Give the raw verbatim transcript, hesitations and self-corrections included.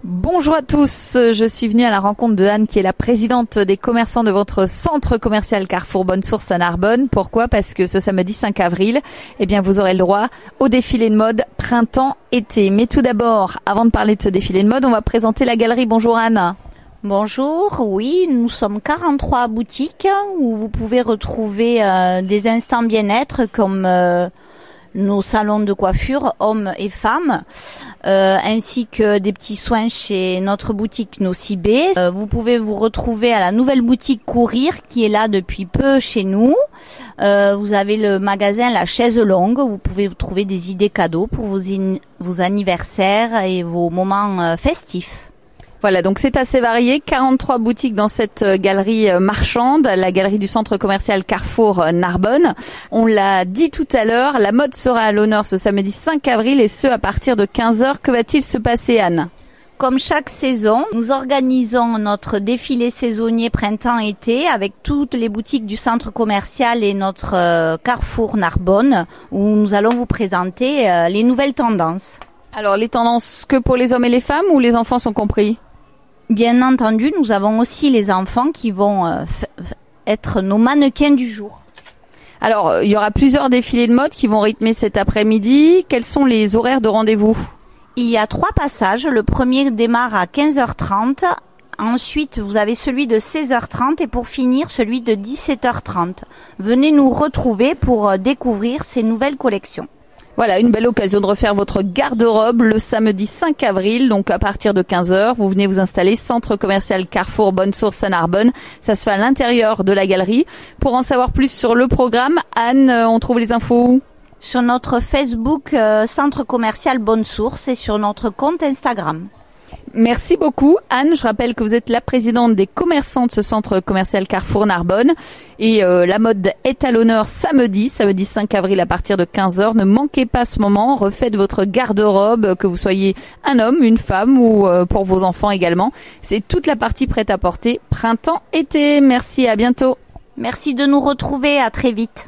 Bonjour à tous, je suis venue à la rencontre de Anne qui est la présidente des commerçants de votre centre commercial Carrefour Bonne Source à Narbonne. Pourquoi ? Parce que ce samedi cinq avril, eh bien vous aurez le droit au défilé de mode printemps-été. Mais tout d'abord, avant de parler de ce défilé de mode, on va présenter la galerie. Bonjour Anne. Bonjour, oui, nous sommes quarante-trois boutiques où vous pouvez retrouver euh, des instants bien-être comme euh, nos salons de coiffure, hommes et femmes, euh, ainsi que des petits soins chez notre boutique Nocibé. Euh, vous pouvez vous retrouver à la nouvelle boutique Courir qui est là depuis peu chez nous. Euh, vous avez le magasin La Chaise Longue, où vous pouvez trouver des idées cadeaux pour vos, in- vos anniversaires et vos moments euh, festifs. Voilà, donc c'est assez varié. quarante-trois boutiques dans cette galerie marchande, la galerie du centre commercial Carrefour Narbonne. On l'a dit tout à l'heure, la mode sera à l'honneur ce samedi cinq avril et ce à partir de quinze heures. Que va-t-il se passer, Anne ? Comme chaque saison, nous organisons notre défilé saisonnier printemps-été avec toutes les boutiques du centre commercial et notre euh, Carrefour Narbonne, où nous allons vous présenter euh, les nouvelles tendances. Alors, les tendances que pour les hommes et les femmes ou les enfants sont compris ? Bien entendu, nous avons aussi les enfants qui vont euh, f- être nos mannequins du jour. Alors, il y aura plusieurs défilés de mode qui vont rythmer cet après-midi. Quels sont les horaires de rendez-vous ? Il y a trois passages. Le premier démarre à quinze heures trente. Ensuite, vous avez celui de seize heures trente et pour finir, celui de dix-sept heures trente. Venez nous retrouver pour euh, découvrir ces nouvelles collections. Voilà, une belle occasion de refaire votre garde-robe le samedi cinq avril, donc à partir de quinze heures. Vous venez vous installer centre commercial Carrefour Bonne Source à Narbonne. Ça se fait à l'intérieur de la galerie. Pour en savoir plus sur le programme, Anne, on trouve les infos où ? Sur notre Facebook euh, centre commercial Bonne Source et sur notre compte Instagram. Merci beaucoup, Anne. Je rappelle que vous êtes la présidente des commerçants de ce centre commercial Carrefour Narbonne. Et euh, la mode est à l'honneur samedi, samedi cinq avril à partir de quinze heures. Ne manquez pas ce moment. Refaites votre garde-robe, que vous soyez un homme, une femme ou euh, pour vos enfants également. C'est toute la partie prête à porter printemps-été. Merci, à bientôt. Merci de nous retrouver. À très vite.